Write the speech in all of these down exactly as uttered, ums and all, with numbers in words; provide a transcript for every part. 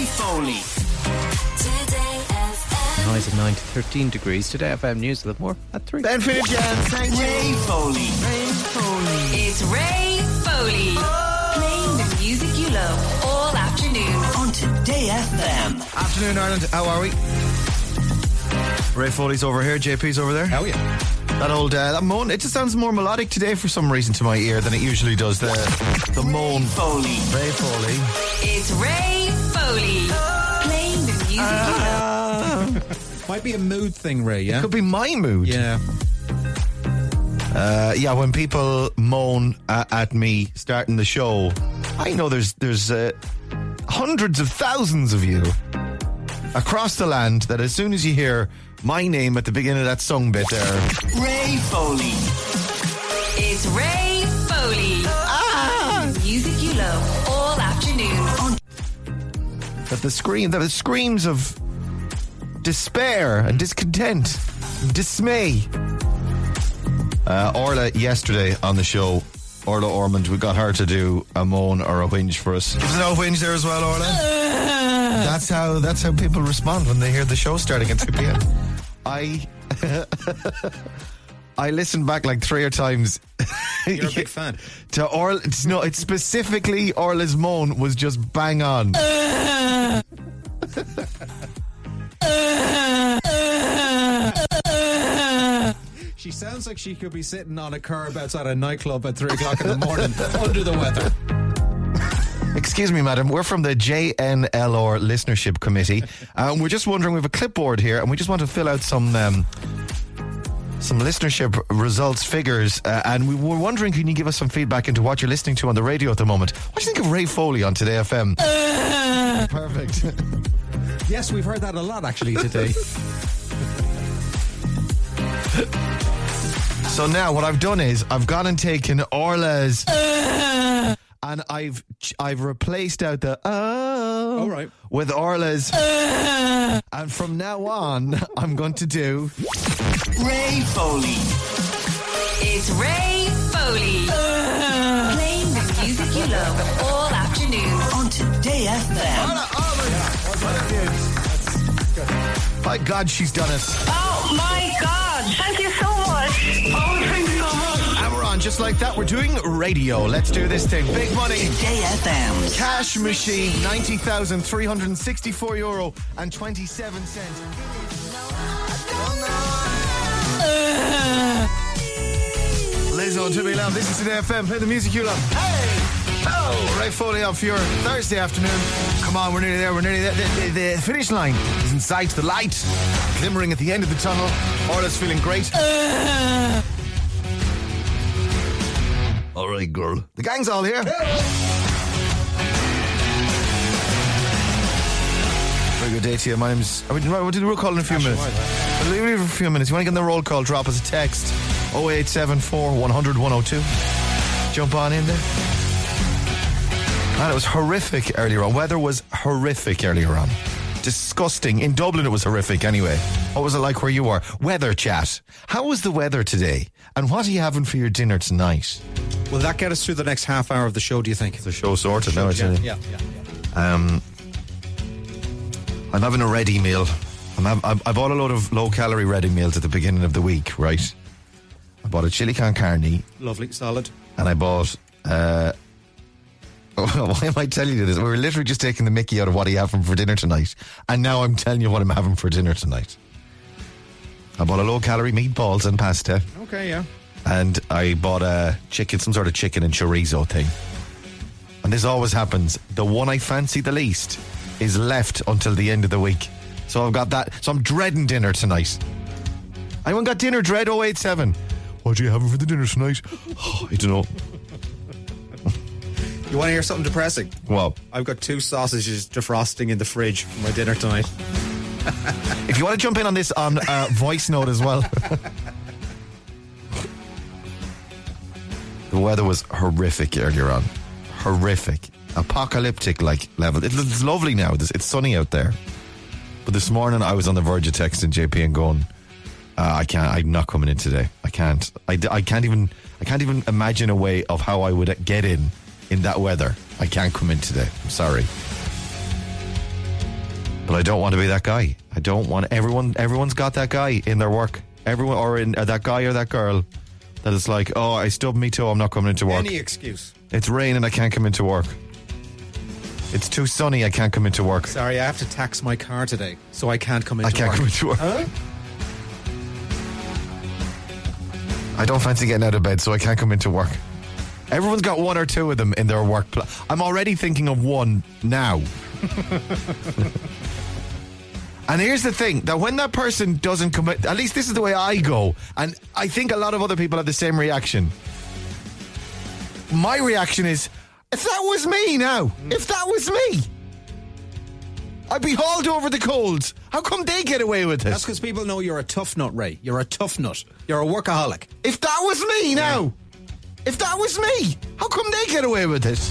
Ray Foley. Today F M. Highs of nine to thirteen degrees. Today F M News a little more at three. Ben Finneghan, thank you. Ray Foley. Ray Foley. It's Ray Foley. Playing the music you love all afternoon. On Today F M. Afternoon, Ireland. How are we? Ray Foley's over here. J P's over there. Oh, yeah. That old, uh, that moan, it just sounds more melodic today for some reason to my ear than it usually does. The, the moan. Foley. Ray Foley. It's Ray Foley. Playing the music you love. Might be a mood thing, Ray, yeah? Could be my mood. Yeah. Uh, yeah, when people moan uh, at me starting the show, I know there's there's uh, hundreds of thousands of you across the land that as soon as you hear my name at the beginning of that song bit there, Ray Foley. It's Ray Foley. ah, The music you love all afternoon. that the scream, that the screams of despair and discontent, and dismay. Uh, Orla yesterday on the show, Orla Ormond, we got her to do a moan or a whinge for us. Give us no whinge there as well, Orla. That's how that's how people respond when they hear the show starting at two p.m. I I listened back like three or times. You're a big fan. To Orla, it's, no, it's specifically Orla's moan was just bang on. She sounds like she could be sitting on a curb outside a nightclub at three o'clock in the morning under the weather. Excuse me, madam. We're from the J N L R Listenership Committee. Um, we're just wondering, we have a clipboard here and we just want to fill out some um, some listenership results figures. Uh, and we were wondering, can you give us some feedback into what you're listening to on the radio at the moment? What do you think of Ray Foley on Today F M? Perfect. Yes, we've heard that a lot actually today. So now what I've done is I've gone and taken Orla's and I've I've replaced out the oh All right. with Orla's and from now on I'm going to do Ray Foley. It's Ray Foley. Playing the music you love all afternoon. On Today F M. by God she's done it. Oh my God! Thank you so much. Oh, thanks so much. And we're on just like that. We're doing radio. Let's do this thing. Big money. Today F M. Cash machine, ninety thousand three hundred sixty-four euro and twenty-seven cents. Lizzo, to be loud. This is Today F M. Play the music you love. Hey! Oh! Ray Foley on for your Thursday afternoon. Come on, we're nearly there. We're nearly there. The, the, the finish line is in sight. The light glimmering at the end of the tunnel. Orla's feeling great. All right, girl. The gang's all here. Very good day to you. My name's... Are we, we'll do the roll call in a few minutes. We'll leave it for a few minutes. You want to get in the roll call, drop us a text. oh eight seven four, one hundred, one oh two. Jump on in there. Man, it was horrific earlier on. Weather was horrific earlier on. Disgusting. In Dublin, it was horrific anyway. What was it like where you were? Weather chat. How was the weather today? And what are you having for your dinner tonight? Will that get us through the next half hour of the show, do you think? The show sorted now, I tell Yeah, you. yeah, yeah, yeah. Um, I'm having a ready meal. I'm have, I, I bought a load of low-calorie ready meals at the beginning of the week, right? I bought a chili con carne, Lovely, solid. and I bought... Uh, why am I telling you this? We were literally just taking the mickey out of what are you having for dinner tonight, and now I'm telling you what I'm having for dinner tonight. I bought a low-calorie meatballs and pasta, Okay, yeah. and I bought a chicken, some sort of chicken and chorizo thing. And this always happens. The one I fancy the least is left until the end of the week. So I've got that. So I'm dreading dinner tonight. Anyone got dinner dread? oh eight seven. What are you having for the dinner tonight? Oh, I don't know. You want to hear something depressing? Well, I've got two sausages defrosting in the fridge for my dinner tonight. if you want to jump in on this on uh, voice note as well. The weather was horrific earlier on. Horrific. Apocalyptic like level. It's lovely now. It's sunny out there. But this morning I was on the verge of texting J P and going, uh, I can't, I'm not coming in today. I can't. I, I can't even I can't even imagine a way of how I would get in in that weather. I can't come in today. I'm sorry. But I don't want to be that guy. I don't want everyone. Everyone's got that guy in their work. Everyone, or in uh, that guy or that girl, that is like, oh, I stubbed me toe. I'm not coming into work. Any excuse. It's raining. I can't come into work. It's too sunny. I can't come into work. Sorry, I have to tax my car today, so I can't come into I can't work. come into work. Huh? I don't fancy getting out of bed, so I can't come into work. Everyone's got one or two of them in their work. Pl- I'm already thinking of one now. And here's the thing, that when that person doesn't come, at least this is the way I go, and I think a lot of other people have the same reaction. My reaction is, if that was me now, if that was me, I'd be hauled over the coals. How come they get away with it? That's because people know you're a tough nut, Ray. You're a tough nut. You're a workaholic. If that was me now, if that was me, how come they get away with it?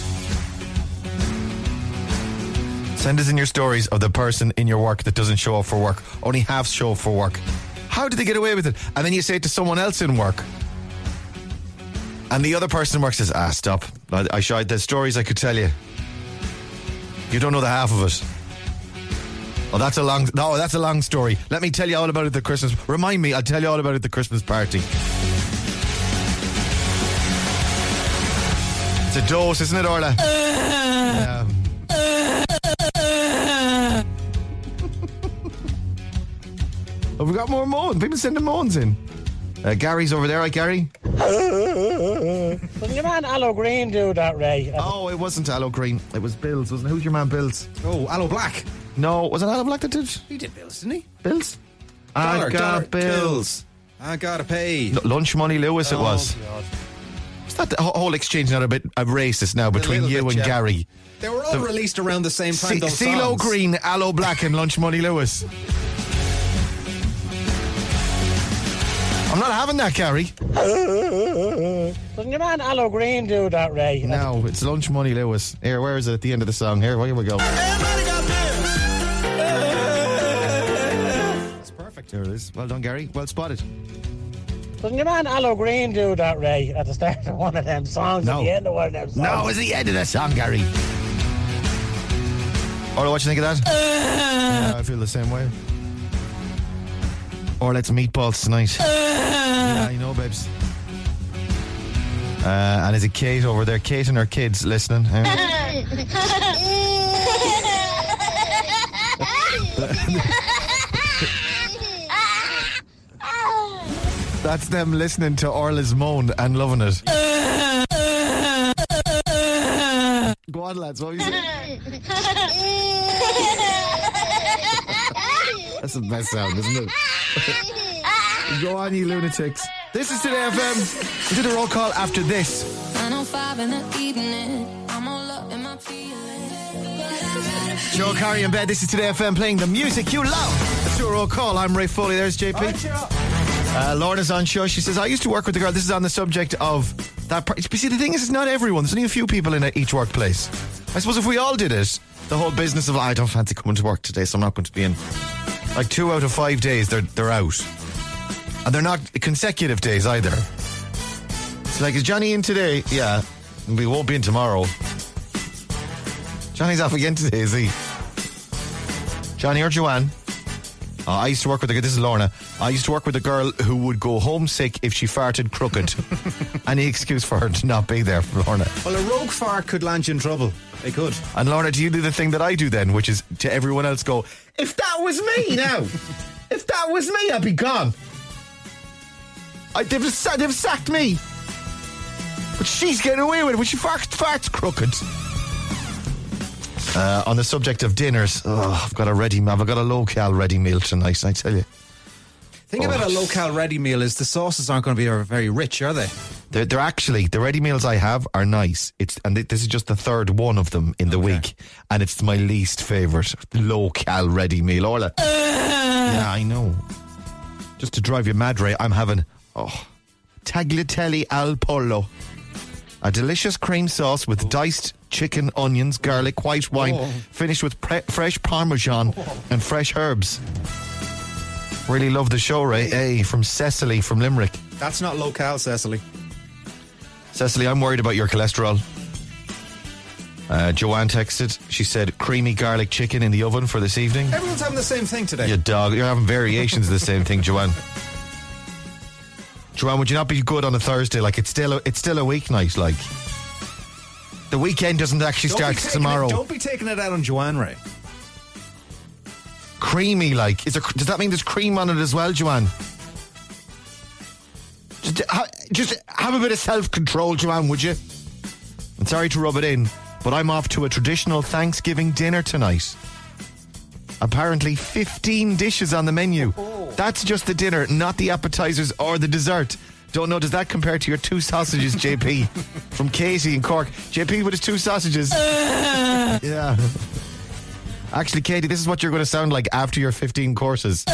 Send us in your stories of the person in your work that doesn't show up for work, only half show up for work. How did they get away with it? And then you say it to someone else in work, and the other person in work says, ah, stop. I, I showed there's stories I could tell you. You don't know the half of it. Oh, that's a long, no, that's a long story. Let me tell you all about it at the Christmas. Remind me, I'll tell you all about it at the Christmas party. It's a dose, isn't it, Orla? Yeah. Have we got more moans? People sending moans in. Uh, Gary's over there, right, Gary? Doesn't your man Aloe Green do that, Ray? Oh, it wasn't Aloe Green. It was Bills, wasn't it? Who's your man, Bills? Oh, Aloe Black. No, was it Aloe Black that did? He did bills, didn't he? Bills? Dollar, I got dollar bills. bills. I gotta pay. L- Lunch Money Lewis it Oh, was. God. Is that the wh- whole exchange not a bit uh, racist now between little you bit, and yeah. Gary? They were all The- released around the same time, C- those CeeLo songs. Green, Aloe Black and Lunch Money Lewis. I'm not having that, Gary. Doesn't your man Aloe Green do that, Ray? No, it's Lunch Money Lewis. Here, where is it at the end of the song? Here, here we go. It's perfect. There it is. Well done, Gary. Well spotted. Doesn't your man Aloe Green do that, Ray? At the start of one of them songs, No. at the end of one of them songs. No, it's the end of the song, Gary. Orla, what you think of that? Yeah, I feel the same way. Or let's meatballs tonight. Yeah, I know, babes. Uh, and is it Kate over there? Kate and her kids listening. Uh, That's them listening to Orla's moan and loving it. Go on, lads. What are you saying? That's the best sound, isn't it? Go on, you lunatics. This is Today F M. We'll do the roll call after this. nine oh five in the evening, I'm all up in my feelings. Joe Carey in bed. This is Today F M playing the music you love. Let's do a roll call. I'm Ray Foley. There's J P. Uh, Lorna's on show. She says, I used to work with a girl. This is on the subject of that part. But see, the thing is, it's not everyone. There's only a few people in each workplace. I suppose if we all did it, the whole business of, I don't fancy coming to work today, so I'm not going to be in. Like two out of five days, they're they're out. And they're not consecutive days either. It's like, is Johnny in today? Yeah. We won't be in tomorrow. Johnny's off again today, is he? Johnny or Joanne? Uh, I used to work with a girl, this is Lorna. I used to work with a girl who would go homesick if she farted crooked. Any excuse for her to not be there, Lorna. Well, a rogue fart could land you in trouble. They could. And Lorna, do you do the thing that I do then, which is to everyone else go, if that was me now, if that was me, I'd be gone. I, they've, they've sacked me. But she's getting away with it when she farts, farts crooked. Uh, on the subject of dinners, oh, I've got a ready, I've got a low-cal ready meal tonight, I tell you. Thing Oh. about a low-cal ready meal is the sauces aren't going to be very rich, are they? They're, they're actually, the ready meals I have are nice. It's and th- this is just the third one of them in the Okay. week, and it's my least favourite low-cal ready meal. Orla. Yeah, I know. Just to drive you mad, Ray, I'm having oh, tagliatelle al pollo. A delicious cream sauce with diced chicken, onions, garlic, white wine, Oh. finished with pre- fresh parmesan and fresh herbs. Really love the show, Ray. Hey, from Cecily from Limerick. That's not low-cal, Cecily. Cecily, I'm worried about your cholesterol. Uh, Joanne texted. She said, creamy garlic chicken in the oven for this evening. Everyone's having the same thing today. You dog. You're having variations of the same thing, Joanne. Joanne, would you not be good on a Thursday? Like, it's still a, it's still a weeknight, like. The weekend doesn't actually Don't start be taking tomorrow. It, don't be taking it out on Joanne, Ray. Creamy, like. Is there, does that mean there's cream on it as well, Joanne? Just, ha, just have a bit of self-control, Joanne, would you? I'm sorry to rub it in, but I'm off to a traditional Thanksgiving dinner tonight. Apparently fifteen dishes on the menu. That's just the dinner, not the appetizers or the dessert. Don't know, does that compare to your two sausages, J P? From Katie in Cork. J P with his two sausages. Yeah. Actually, Katie, this is what you're going to sound like after your fifteen courses.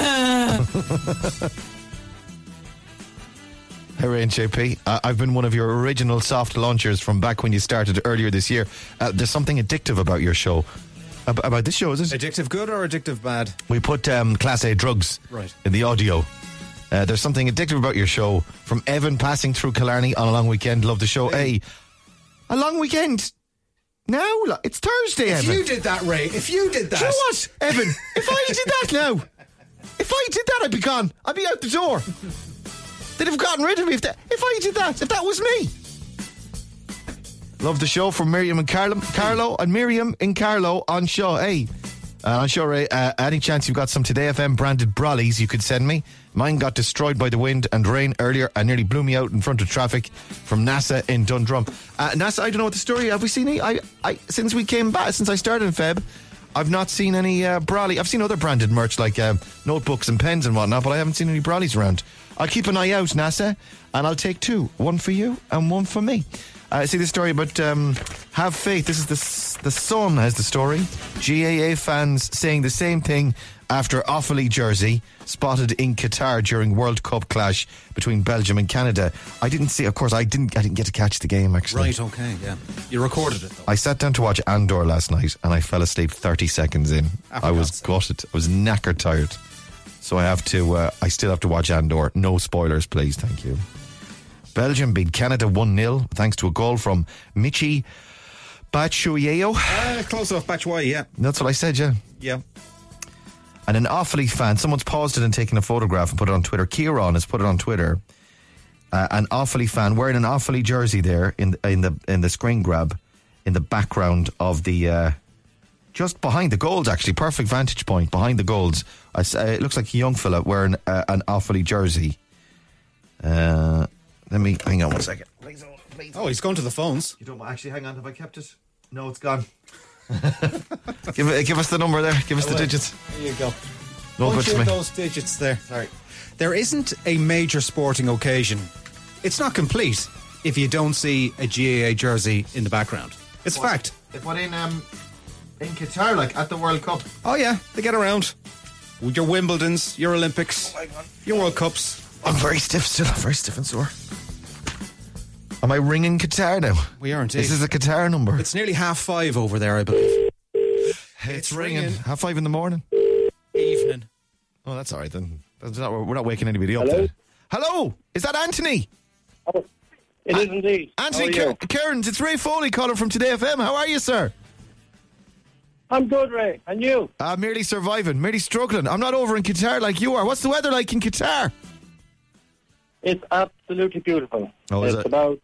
Hey, Ray and J P, uh, I've been one of your original soft launchers from back when you started earlier this year. Uh, there's something addictive about your show. Ab- about this show, is it? Addictive good or addictive bad? We put um, Class A drugs Right. in the audio. Uh, there's something addictive about your show. From Evan passing through Killarney on a long weekend. Love the show. Hey, a long weekend? Now? It's Thursday, If Evan. you did that, Ray, if you did that. Do you know what, Evan? If I did that now, if I did that, I'd be gone. I'd be out the door. They'd have gotten rid of me if, that, if I did that, if that was me. Love the show from Miriam and Carlo, Carlo and Miriam in Carlo on show. Hey, uh, on show, Ray, uh, any chance you've got some Today F M branded brollies you could send me? Mine got destroyed by the wind and rain earlier and nearly blew me out in front of traffic from NASA in Dundrum. Uh, NASA, I don't know what the story. Have we seen any? I, I, since we came back, since I started in Feb, I've not seen any uh, brolly. I've seen other branded merch like uh, notebooks and pens and whatnot, but I haven't seen any brollies around. I'll keep an eye out, NASA, and I'll take two. One for you and one for me. Uh, see the story about um, Have Faith. This is the, the Sun has the story. G A A fans saying the same thing after Offaly jersey spotted in Qatar during World Cup clash between Belgium and Canada. I didn't see, of course, I didn't I didn't get to catch the game, actually. Right, okay, yeah. You recorded it, though. I sat down to watch Andor last night and I fell asleep thirty seconds in. Ah, for I was God's sake. gutted. I was knackered tired. So I have to, uh, I still have to watch Andor. No spoilers, please, thank you. Belgium beat Canada one nil thanks to a goal from Michi Batshuayi. Uh, close enough, Batshuayi, yeah. That's what I said, yeah. Yeah. And an Offaly fan, someone's paused it and taken a photograph and put it on Twitter. Kieran has put it on Twitter. Uh, an Offaly fan wearing an Offaly jersey there in the, in the in the screen grab in the background of the uh, just behind the goals, actually, perfect vantage point behind the goals. I, uh, it looks like a young fella wearing uh, an Offaly jersey. Uh, let me hang on one second. Please, hold, please. Oh, he's going to the phones. You don't actually hang on. Have I kept it? No, it's gone. give it, give us the number there. Give us the will. digits. There you go. No good Punch to in me. those digits there. Sorry. There isn't a major sporting occasion. It's not complete if you don't see a G A A jersey in the background. It's a fact. They put in um in Qatar, like at the World Cup. Oh, yeah, they get around. Your Wimbledons, your Olympics, your World Cups. I'm very stiff still. I'm very stiff and sore. Am I ringing Qatar now? We are indeed. This is a Qatar number. It's nearly half five over there, I believe. It's ringing. ringing. Half five in the morning. Evening. Oh, that's all right then. That's not, we're not waking anybody up Hello? then. Hello? Is that Anthony? It is indeed. Anthony How are you? Ker- Cairns, it's Ray Foley calling from Today F M. How are you, sir? I'm good, Ray. And you? Uh, merely surviving, merely struggling. I'm not over in Qatar like you are. What's the weather like in Qatar? It's absolutely beautiful. Oh, is it's it? about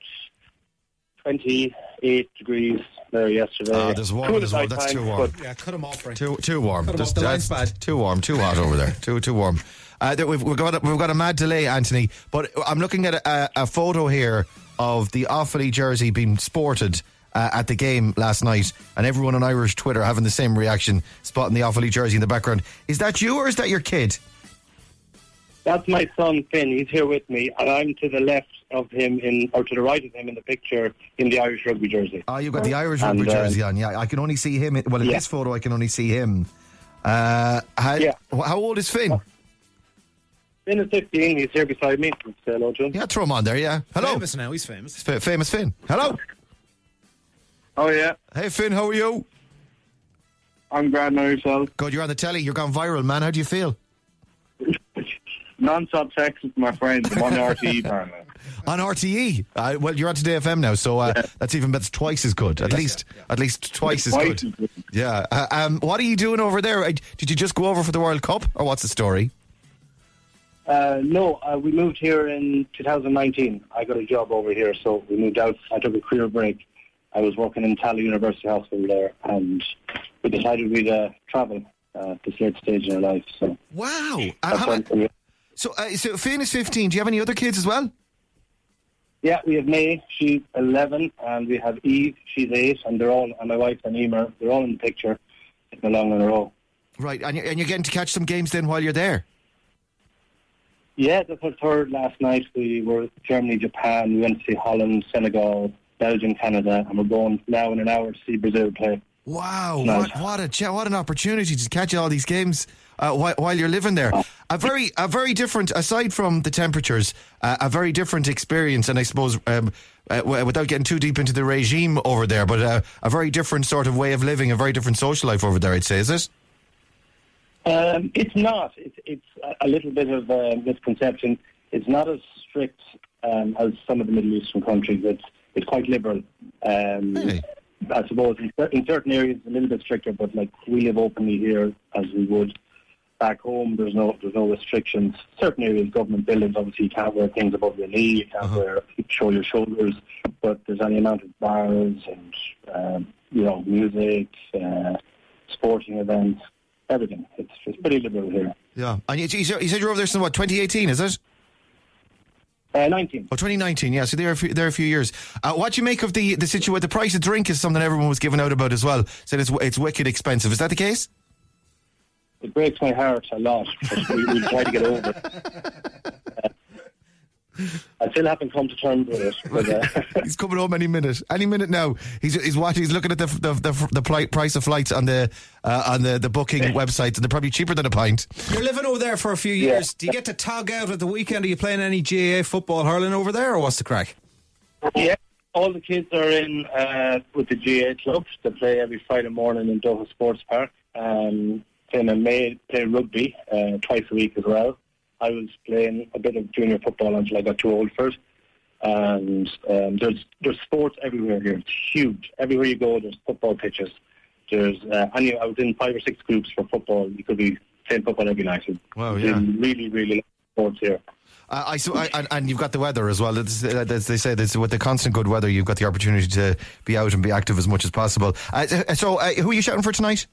twenty-eight degrees there yesterday. Ah, there's warm Cool as well. at That's night too time, warm. but Yeah, cut him off, Ray. Too too warm. Cut 'em Just- off, the that's line's bad. Too warm. Too hot over there. Too too warm. Uh, there- we've, we've got a, we've got a mad delay, Anthony. But I'm looking at a, a photo here of the Offaly jersey being sported uh, at the game last night, and everyone on Irish Twitter having the same reaction, spotting the Offaly jersey in the background. Is that you or is that your kid? That's my son, Finn. He's here with me, and I'm to the left of him, in or to the right of him in the picture in the Irish rugby jersey. Oh, you've got the Irish And, rugby uh, jersey on. Yeah, I can only see him. In, well, in Yeah. this photo, I can only see him. Uh, how, Yeah. how old is Finn? Finn is fifteen. He's here beside me. Say hello, John. Yeah, throw him on there. Yeah. Hello, Famous now, he's famous. F- famous Finn. Hello. Oh, yeah. Hey, Finn. How are you? I'm grand now yourself. Good. You're on the telly. You're gone viral, man. How do you feel? Non-stop text with my friends. I'm on the R T E panel. on R T E. Uh, well, you're on Today F M now, so uh, Yeah. that's even that's twice as good. At Yes, least, yeah, at least twice as Twice good. as good. Yeah. Uh, um, what are you doing over there? Uh, Did you just go over for the World Cup, or what's the story? Uh, no, uh, we moved here in two thousand nineteen. I got a job over here, so we moved out. I took a career break. I was working in Tala University Hospital there, and we decided we'd uh, travel uh, at this late stage in our life. So Wow. Uh, that's how when ma- we- so, uh, so Finn is fifteen. Do you have any other kids as well? yeah, we have May. She's eleven, and we have Eve. She's eight, and they're all, and my wife and Emer, they're all in the picture, sitting along in a row. Right, and you're, and you're getting to catch some games then while you're there. Yeah, that's our third last night. We were Germany, Japan. We went to see Holland, Senegal, Belgium, Canada, and we're going now in an hour to see Brazil play. Wow, Nice. what what a ch- what an opportunity to catch all these games uh, while, while you're living there. A very a very different, aside from the temperatures, uh, a very different experience, and I suppose um, uh, w- without getting too deep into the regime over there, but uh, a very different sort of way of living, a very different social life over there. I'd say, is it? Um, it's not. It's, it's a little bit of a misconception. It's not as strict um, as some of the Middle Eastern countries. It's it's quite liberal. Um, Really? I suppose in, cer- in certain areas a little bit stricter, but like we live openly here as we would back home. There's no there's no restrictions. Certain areas, government buildings, obviously you can't wear things above your knee. You can't Uh-huh. wear show your shoulders. But there's any amount of bars and um, you know music, uh, sporting events. Everything. It's, it's pretty liberal here. Yeah. And you, you said you said you're over there since what, twenty eighteen, is it? Uh, nineteen. Oh, twenty nineteen, yeah. So they're a few, they're a few years. Uh, what do you make of the the situation? The price of drink is something everyone was giving out about as well. Said it's it's wicked expensive. Is that the case? It breaks my heart a lot, but we, we try to get over it. Uh, I still haven't come to terms with it. But, uh, He's coming home any minute, any minute now. He's he's watching. He's looking at the the the, the pli- price of flights on the uh, on the, the booking websites, and they're probably cheaper than a pint. You're living over there for a few years. Do you get to tog out at the weekend? Are you playing any G A A football hurling over there, or what's the crack? yeah, all the kids are in uh, with the G A A clubs. They play every Friday morning in Doha Sports Park. Um, Finn and May play rugby uh, twice a week as well. I was playing a bit of junior football until I got too old for it. And um, there's there's sports everywhere here. It's huge. Everywhere you go, there's football pitches. There's uh, I, knew I was in five or six groups for football. You could be playing football every night. Wow, There's yeah. really, really sports here. Uh, I, so, I and, and you've got the weather as well. It's, uh, as they say, that's with the constant good weather, you've got the opportunity to be out and be active as much as possible. Uh, so, uh, who are you shouting for tonight?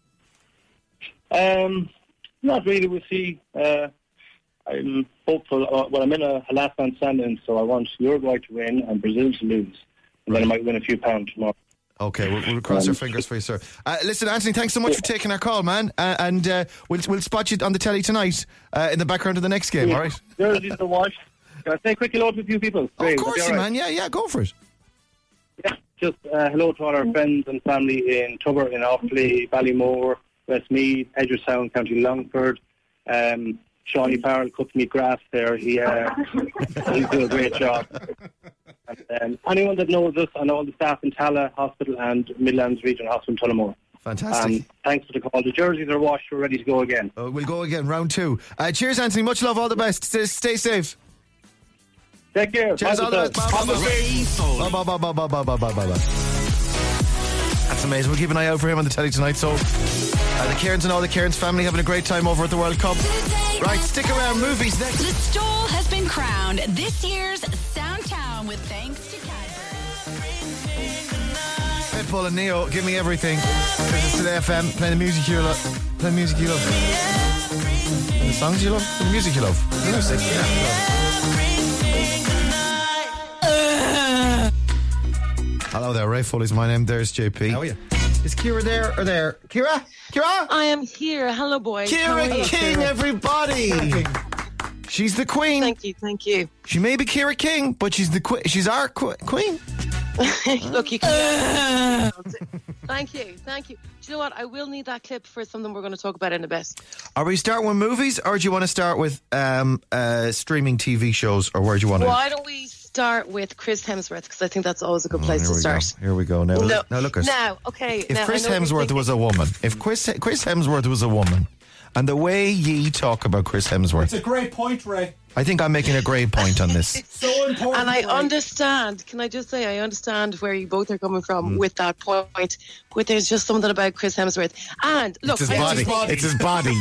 Um, not really. We'll see. Uh, I'm hopeful. Uh, well, I'm in a, a last man standing, so I want Uruguay to win and Brazil to lose. And then I might win a few pounds tomorrow. Okay, we'll, we'll cross our fingers for you, sir. Uh, listen, Anthony, thanks so much for taking our call, man. Uh, and uh, we'll we'll spot you on the telly tonight uh, in the background of the next game, Yeah. all right? Jerseys to watch. Can I say a quick hello to a few people? Of Great, course, is that you, all right? man. Yeah, yeah, go for it. Yeah, just uh, hello to all our friends and family in Tubber, in Offaly, Ballymore, Westmeath, Edgerstown, County Longford. Um, Shawnee Farrell cuts me grass there. He uh, he's doing a great job. And, um, anyone that knows us and all the staff in Tala Hospital and Midlands Regional Hospital in Tullamore. Fantastic. Um, thanks for the call. The jerseys are washed. We're ready to go again. Uh, we'll go again, round two. Uh, cheers, Anthony. Much love. All the best. Stay, stay safe. Take care. Cheers. Bye, All the best. yourself. Bye, bye, bye. Ray Foley. Bye, bye, bye, bye, bye, bye, bye, bye, bye. That's amazing. We'll keep an eye out for him on the telly tonight. So, uh, the Cairns and all the Cairns family having a great time over at the World Cup. Right, stick around. Movies next. The Stole has been crowned this year's Soundtown with thanks to Cadbury. Pitbull and Neo, give me everything. This is Today F M, playing the music you love. Playing the music you love. The songs you love? The music you love. The music, yeah. Hello there, Ray Foley's my name. There's J P. How are you? Is Kira there or there? Kira? Kira? I am here. Hello, boys. How are Kira you? King, everybody. She's the queen. Thank you, thank you. She may be Kira King, but she's the que- she's our qu- queen. Look, you can. Thank you, thank you. Do you know what? I will need that clip for something we're going to talk about in a bit. Are we starting with movies, or do you want to start with um, uh, streaming T V shows, or where do you want to? Why don't we start with Chris Hemsworth? Because I think that's always a good place Here to we start. go. Here we go. Now, No, now look at now, okay. If now, Chris I know what you're Hemsworth thinking. was a woman, if Chris Chris Hemsworth was a woman, and the way ye talk about Chris Hemsworth. It's a great point, Ray. I think I'm making a great point on this. So important. And I Ray. understand, can I just say, I understand where you both are coming from mm. with that point, but there's just something about Chris Hemsworth. And look, it's his body. It's his body.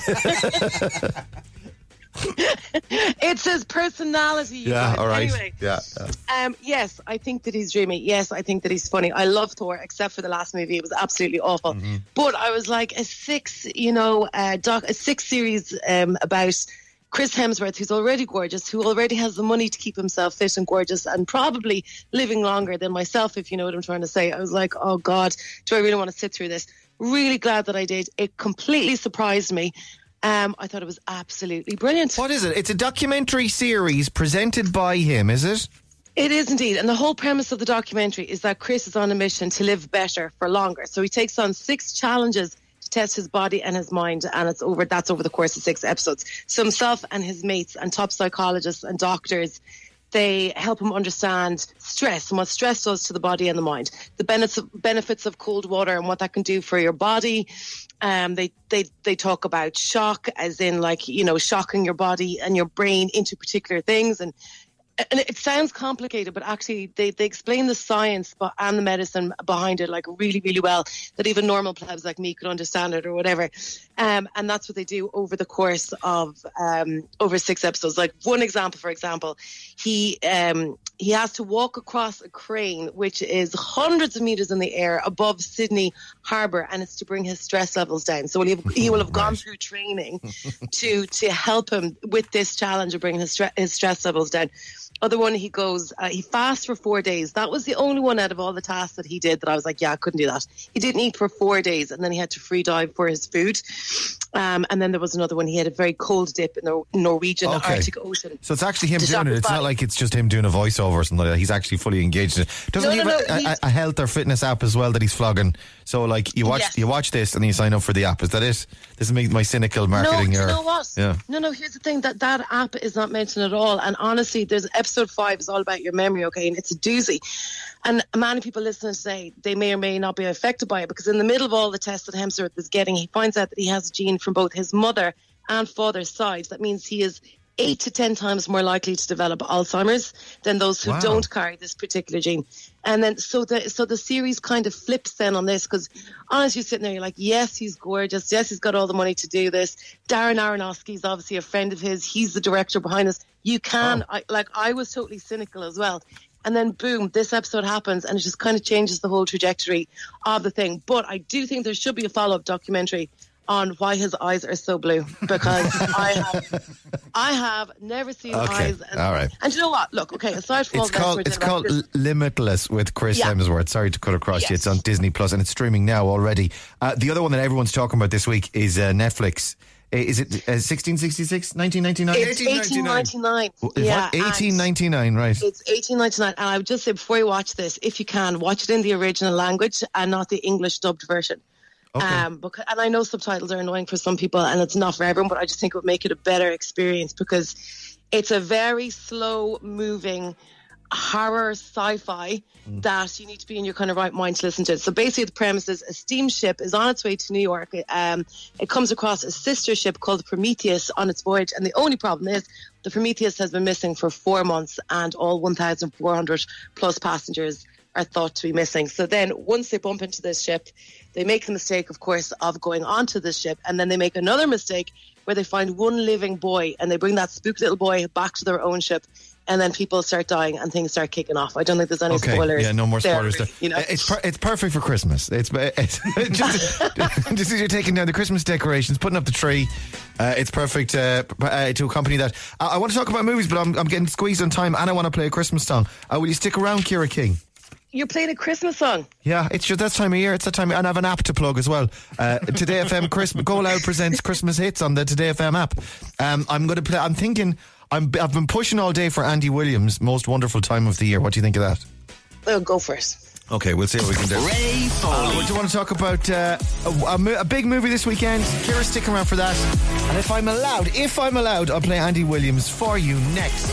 It's his personality. Yeah, guys. all right. Anyway, yeah, yeah. Um, yes, I think that he's dreamy. Yes, I think that he's funny. I love Thor, except for the last movie. It was absolutely awful. Mm-hmm. But I was like, a six, you know, uh, doc, a six series um, about Chris Hemsworth, who's already gorgeous, who already has the money to keep himself fit and gorgeous and probably living longer than myself, if you know what I'm trying to say. I was like, oh, God, do I really want to sit through this? Really glad that I did. It completely surprised me. Um, I thought it was absolutely brilliant. What is it? It's a documentary series presented by him, is it? It is indeed. And the whole premise of the documentary is that Chris is on a mission to live better for longer. So he takes on six challenges to test his body and his mind, and it's over. That's over the course of six episodes. So himself and his mates and top psychologists and doctors, they help him understand stress and what stress does to the body and the mind, the benefits of, benefits of cold water and what that can do for your body. Um, they, they, they talk about shock, as in like, you know, shocking your body and your brain into particular things. And And it sounds complicated, but actually they, they explain the science and the medicine behind it like really, really well, that even normal plebs like me could understand it or whatever. Um, and that's what they do over the course of um, over six episodes. Like one example, for example, he um, he has to walk across a crane, which is hundreds of meters in the air above Sydney Harbour, and it's to bring his stress levels down. So he, he will have gone through training to to help him with this challenge of bringing his, stre- his stress levels down. Other one, he goes, uh, he fasts for four days. That was the only one out of all the tasks that he did that I was like, yeah, I couldn't do that. He didn't eat for four days, and then he had to free dive for his food. Um, and then there was another one. He had a very cold dip in the Norwegian okay. Arctic Ocean. So it's actually him doing it. It's not like it's just him doing a voiceover or something like that. He's actually fully engaged in it. Doesn't no, he no, have no, a, a, a health or fitness app as well that he's flogging? So like you watch yes. you watch this and you sign up for the app. Is that it? This is my, my cynical marketing No, error. you know what? Yeah. No, no, here's the thing. That, that app is not mentioned at all. And honestly, there's episode five is all about your memory, okay? And it's a doozy. And many people listening say they may or may not be affected by it, because in the middle of all the tests that Hemsworth is getting, he finds out that he has a gene from both his mother and father's sides. That means he is eight to ten times more likely to develop Alzheimer's than those who wow. don't carry this particular gene. And then so the so the series kind of flips then on this, because honestly, you're sitting there, you're like, yes, he's gorgeous, yes, he's got all the money to do this. Darren Aronofsky is obviously a friend of his. He's the director behind this. You can, oh. I, like, I was totally cynical as well. And then boom, this episode happens, and it just kind of changes the whole trajectory of the thing. But I do think there should be a follow-up documentary on why his eyes are so blue, because I have I have never seen okay. eyes. And, all right. And you know what? Look, okay, aside from it's all called the it's called this, Limitless with Chris yeah. Hemsworth. Sorry to cut across yes. you. It's on Disney Plus and it's streaming now already. Uh, the other one that everyone's talking about this week is uh, Netflix. Uh, is it uh, sixteen sixty-six, nineteen ninety-nine? It's eighteen ninety-nine. Yeah, eighteen ninety-nine, right. It's eighteen ninety-nine. And I would just say, before you watch this, if you can, watch it in the original language and not the English dubbed version. Okay. Um, because, and I know subtitles are annoying for some people and it's not for everyone, but I just think it would make it a better experience, because it's a very slow moving horror sci-fi mm. that you need to be in your kind of right mind to listen to it. So basically the premise is a steamship is on its way to New York. Um, it comes across a sister ship called Prometheus on its voyage, and the only problem is the Prometheus has been missing for four months and all one thousand four hundred plus passengers are thought to be missing. So then once they bump into this ship, they make the mistake, of course, of going onto this ship, and then they make another mistake where they find one living boy and they bring that spooked little boy back to their own ship, and then people start dying and things start kicking off. I don't think there's any okay. spoilers. Yeah, no more spoilers there. there. You know? It's per- it's perfect for Christmas. It's, it's just, just as you're taking down the Christmas decorations, putting up the tree. Uh, it's perfect uh, uh, to accompany that. I-, I want to talk about movies, but I'm, I'm getting squeezed on time, and I want to play a Christmas song. Uh, will you stick around, Ciara King? You're playing a Christmas song. Yeah, it's just that time of year. It's that time, of, and I have an app to plug as well. Uh, Today F M Christmas Go Loud presents Christmas hits on the Today F M app. Um, I'm going to play. I'm thinking. I'm, I've been pushing all day for Andy Williams' Most Wonderful Time of the Year. What do you think of that? Oh, go first. Okay, we'll see what we can do. Ray Foley. Uh, do you want to talk about uh, a, a, mo- a big movie this weekend? Ciara, stick around for that. And if I'm allowed, if I'm allowed, I'll play Andy Williams for you next.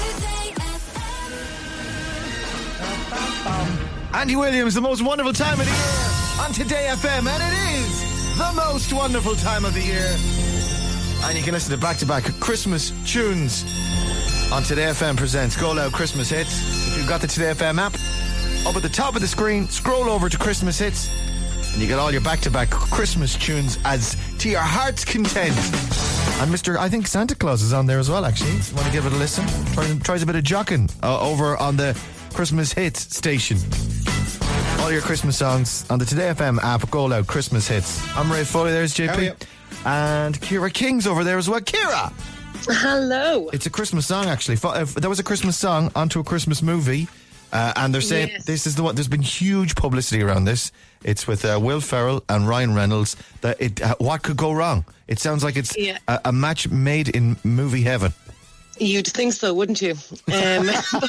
Andy Williams, the most wonderful time of the year on Today F M, and it is the most wonderful time of the year. And you can listen to back-to-back Christmas tunes on Today F M Presents Go Loud Christmas Hits. If you've got the Today F M app, up at the top of the screen, scroll over to Christmas Hits, and you get all your back-to-back Christmas tunes as to your heart's content. And Mister I think Santa Claus is on there as well, actually. You want to give it a listen? Try, tries a bit of jocking uh, over on the Christmas Hits station. All your Christmas songs on the Today F M app. Go Loud Christmas Hits. I'm Ray Foley, there's J P. How are you? And Kira King's over there as well. Kira! Hello. It's a Christmas song, actually. There was a Christmas song onto a Christmas movie. Uh, and they're saying Yes. this is the one. There's been huge publicity around this. It's with uh, Will Ferrell and Ryan Reynolds. That it, uh, what could go wrong? It sounds like it's Yeah. a, a match made in movie heaven. You'd think so, wouldn't you? Um,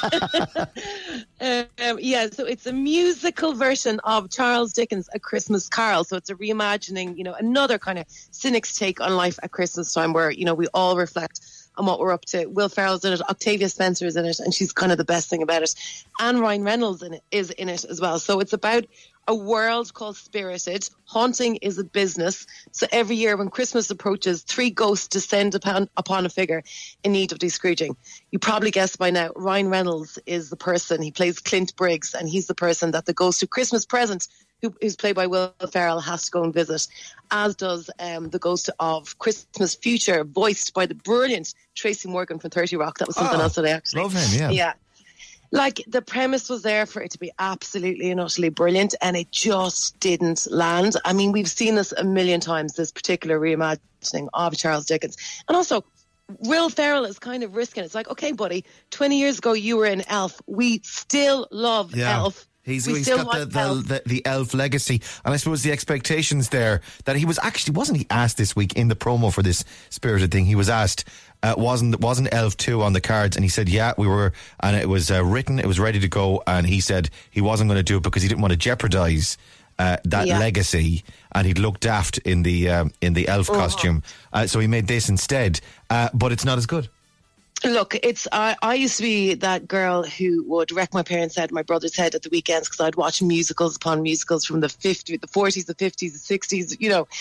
um, yeah, so it's a musical version of Charles Dickens' A Christmas Carol. So it's a reimagining, you know, another kind of cynic's take on life at Christmas time where, you know, we all reflect on what we're up to. Will Ferrell's in it, Octavia Spencer's in it, and she's kind of the best thing about it. And Ryan Reynolds in it, is in it as well. So it's about a world called Spirited. Haunting is a business. So every year when Christmas approaches, three ghosts descend upon, upon a figure in need of de-scrooging. You probably guessed by now, Ryan Reynolds is the person. He plays Clint Briggs, and he's the person that the ghost of Christmas Present, who is played by Will Ferrell, has to go and visit, as does um, the ghost of Christmas Future, voiced by the brilliant Tracy Morgan from thirty Rock. That was something Oh, else that I actually... love him, yeah. Yeah. Like, the premise was there for it to be absolutely and utterly brilliant, and it just didn't land. I mean, we've seen this a million times, this particular reimagining of Charles Dickens. And also, Will Ferrell is kind of risking it. It's like, okay, buddy, twenty years ago you were in Elf. We still love Yeah. Elf. He's, We he's still got the, want the, Elf. the, the elf legacy. And I suppose the expectations there that he was actually, wasn't he asked this week in the promo for this Spirited thing? He was asked, uh, wasn't wasn't Elf two on the cards? And he said, yeah, we were, and it was uh, written, it was ready to go. And he said he wasn't going to do it because he didn't want to jeopardize uh, that Yeah. legacy. And he'd look daft in the, um, in the elf Uh-huh. costume. Uh, so he made this instead. Uh, but it's not as good. Look, it's I, I used to be that girl who would wreck my parents' head, my brother's head at the weekends because I'd watch musicals upon musicals from the fifties, the forties, the fifties, the sixties, you know.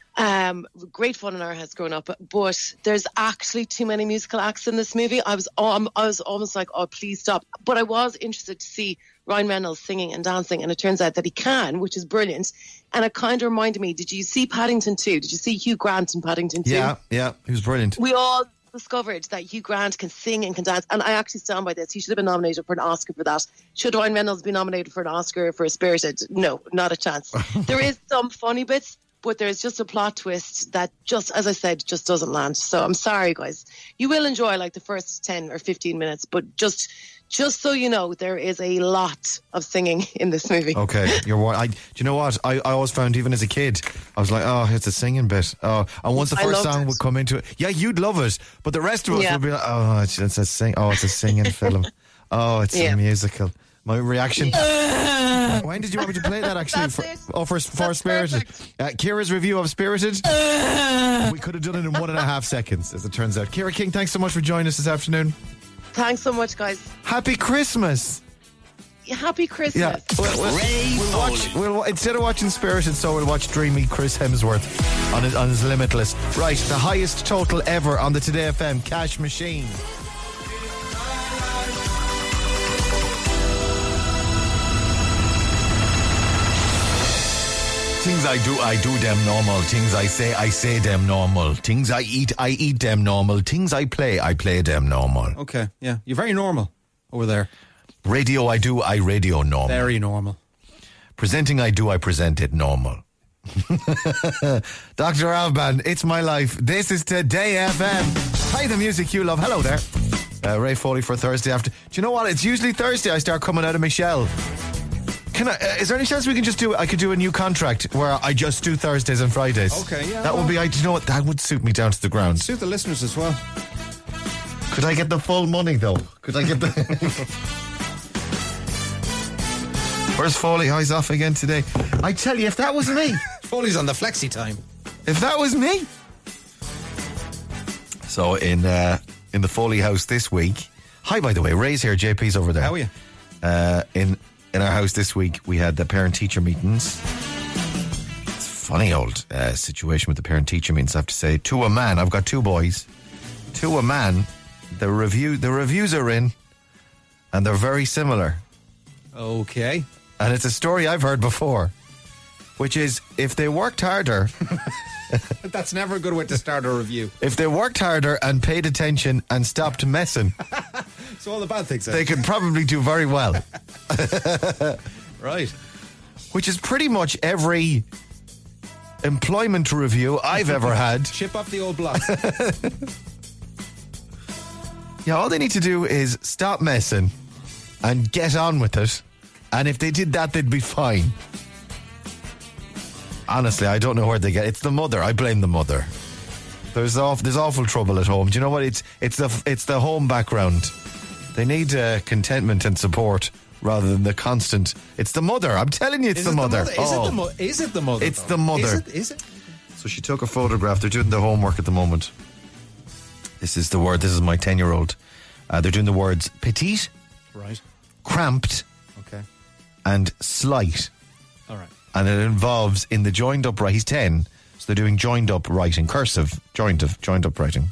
Um, great fun in our house growing up, but there's actually too many musical acts in this movie. I was um, I was almost like, oh, please stop. But I was interested to see Ryan Reynolds singing and dancing, and it turns out that he can, which is brilliant. And it kind of reminded me, did you see Paddington two? Did you see Hugh Grant in Paddington two? Yeah, yeah, he was brilliant. We all discovered that Hugh Grant can sing and can dance, and I actually stand by this. He should have been nominated for an Oscar for that. Should Ryan Reynolds be nominated for an Oscar for Spirited? No, not a chance. There is some funny bits, but there's just a plot twist that just, as I said, just doesn't land. So I'm sorry, guys. You will enjoy like the first ten or fifteen minutes, but just just so you know, there is a lot of singing in this movie. Okay, you're right. I, do you know what? I, I always found, even as a kid, I was like, oh, it's a singing bit. Oh, and once the I first loved song it. would come into it, yeah, you'd love it, but the rest of us Yeah. would be like, oh, it's, it's a sing. Oh, it's a singing film. Oh, it's Yeah. a musical. My reaction. When did you want me to play that? Actually, That's for, it. oh, for, for That's Spirited. perfect. Uh, Kira's review of Spirited. We could have done it in one and a half seconds, as it turns out. Kira King, thanks so much for joining us this afternoon. Thanks so much, guys. Happy Christmas. Happy Christmas. Yeah, we'll, we'll, Ray we'll watch. Foley. We'll, instead of watching Spirited, so we'll watch Dreamy Chris Hemsworth on his, on his Limitless. Right, the highest total ever on the Today F M cash machine. Things I do, I do them normal. Things I say, I say them normal. Things I eat, I eat them normal. Things I play, I play them normal. Okay, yeah. You're very normal over there. Radio I do, I radio normal. Very normal. Presenting I do, I present it normal. Doctor Alban, it's my life. This is Today F M. Play the music you love. Hello there. Uh, Ray Foley for Thursday after. Do you know what? It's usually Thursday I start coming out of Michelle. Can I, uh, is there any chance we can just do, I could do a new contract where I just do Thursdays and Fridays? Okay, yeah, That well- would be, I, do you know what? That would suit me down to the ground. Suit the listeners as well. Could I get the full money though? Could I get the... Where's Foley? Oh, he's off again today. I tell you, if that was me, Foley's on the flexi time. if that was me. So in uh, in the Foley house this week. Hi, by the way, Ray's here. J P's over there. How are you? Uh, in in our house this week, we had the parent teacher meetings. It's funny old uh, situation with the parent-teacher meetings, I have to say. To a man, I've got two boys. To a man, the review, the reviews are in, and they're very similar. Okay. And it's a story I've heard before, which is if they worked harder... That's never a good way to start a review. If they worked harder and paid attention and stopped messing... So all the bad things. They could probably do very well. Right. Which is pretty much every employment review I've ever had. Chip off the old block. Yeah, all they need to do is stop messing and get on with it. And if they did that, they'd be fine. Honestly, I don't know where they get it. It's the mother. I blame the mother. There's awful, there's awful trouble at home. Do you know what? It's it's the it's the home background. They need uh, contentment and support rather than the constant. It's the mother. I'm telling you, it's Is the it mother. The mother? Is, oh. it the mo- is it the mother? It's though? the mother. Is it? Is it? So she took a photograph. They're doing the homework at the moment. This is the word. This is my ten-year-old. Uh, they're doing the words petite, Right. cramped, Okay. and slight. All right. And it involves in the joined up writing. He's ten, so they're doing joined up writing, cursive, joined up, joined up writing.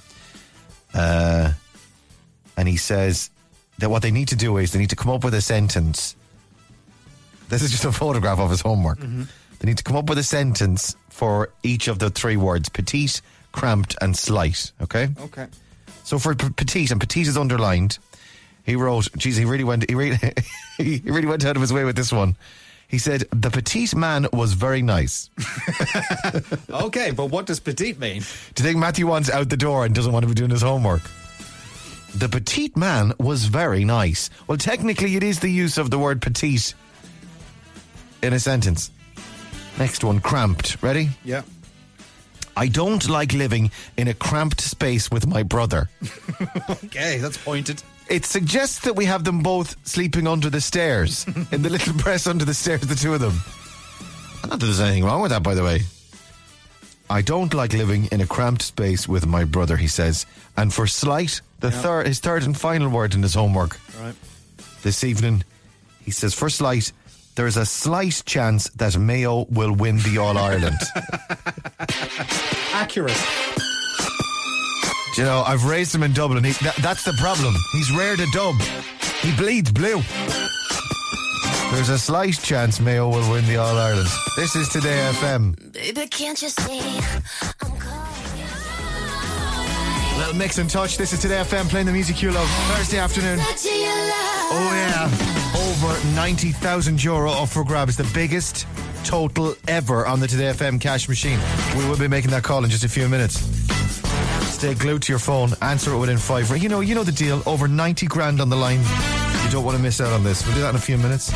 Uh, and he says that what they need to do is they need to come up with a sentence. This is just a photograph of his homework. Mm-hmm. They need to come up with a sentence for each of the three words: petite, cramped, and slight. Okay. Okay. So for p- petite, and petite is underlined. He wrote, geez, he really went, he really, he really went out of his way with this one. He said, the petite man was very nice. Okay, but what does petite mean? Do you think Matthew wants out the door and doesn't want to be doing his homework? The petite man was very nice. Well, technically it is the use of the word petite in a sentence. Next one, cramped. Ready? Yeah. I don't like living in a cramped space with my brother. Okay, that's pointed. It suggests that we have them both sleeping under the stairs, in the little press under the stairs, the two of them. Not that there's anything wrong with that, by the way. I don't like living in a cramped space with my brother, he says. And for slight, the Yeah. third, his third and final word in his homework Right. this evening, he says, for slight, there's a slight chance that Mayo will win the All-Ireland. Accurate. Do you know, I've raised him in Dublin. He, that, that's the problem. He's rare to dub. He bleeds blue. There's a slight chance Mayo will win the All-Ireland. This is Today F M. Baby, can't you see I'm calling? Little mix and touch. This is Today F M playing the music you love. Thursday afternoon. Oh yeah. Over ninety thousand euro up for grabs. The biggest total ever on the Today F M cash machine. We will be making that call in just a few minutes. Stay glued to your phone. Answer it within five. You know, you know the deal. Over ninety grand on the line. You don't want to miss out on this. We'll do that in a few minutes.